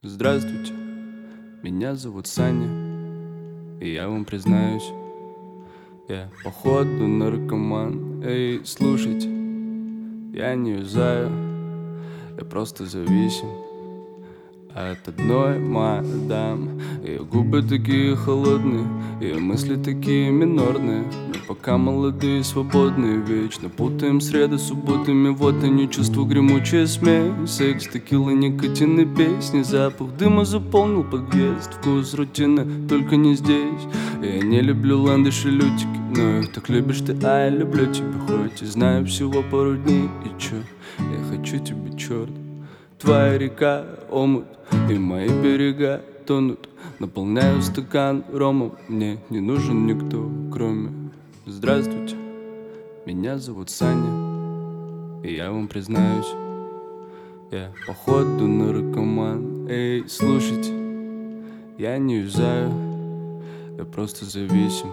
Здравствуйте, меня зовут Саня, и я вам признаюсь, я походу наркоман. Эй, слушайте, я не юзаю, я просто зависим от одной мадам. Ее губы такие холодные, ее мысли такие минорные. Мы пока молодые, свободные, вечно путаем среды с субботами. Вот они, чувства, гремучая смесь, секс, текила, никотин и песни. Запах дыма заполнил подъезд, вкус рутины, только не здесь. Я не люблю ландыши, лютики, но их так любишь ты, а я люблю тебя. Хоть и знаю всего пару дней, и чё, я хочу тебя, черт. Твоя река, омут, и мои берега тонут. Наполняю стакан ромом, мне не нужен никто, кроме... Здравствуйте, меня зовут Саня, и я вам признаюсь, я походу наркоман. Эй, слушайте, я не юзаю, я просто зависим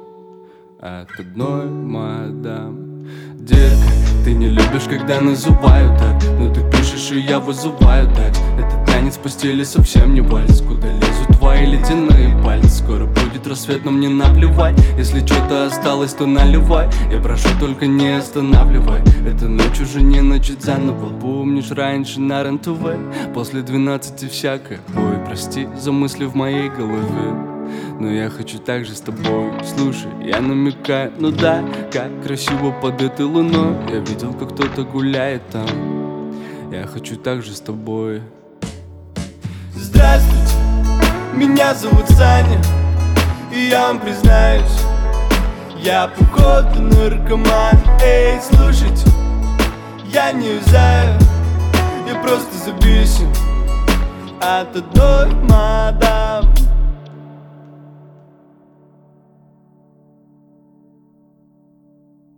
от одной мадам. Детка, ты не любишь, когда называю так, но ты пишешь, и я вызываю так. Этот танец в постели совсем не вальс, куда лезут твои ледяные пальцы. Скоро будет рассвет, но мне наплевать. Если что-то осталось, то наливай. Я прошу, только не останавливай. Эта ночь уже не начать заново. Помнишь, раньше на РЕН-ТВ после 12 всякое. Ой, прости за мысли в моей голове, но я хочу так же с тобой. Слушай, я намекаю, ну да, как красиво под этой луной. Я видел, как кто-то гуляет там. Я хочу так же с тобой. Здравствуйте, меня зовут Саня, и я вам признаюсь, я походу наркоман. Эй, слушайте, я не юзаю, я просто зависим от одной мамы.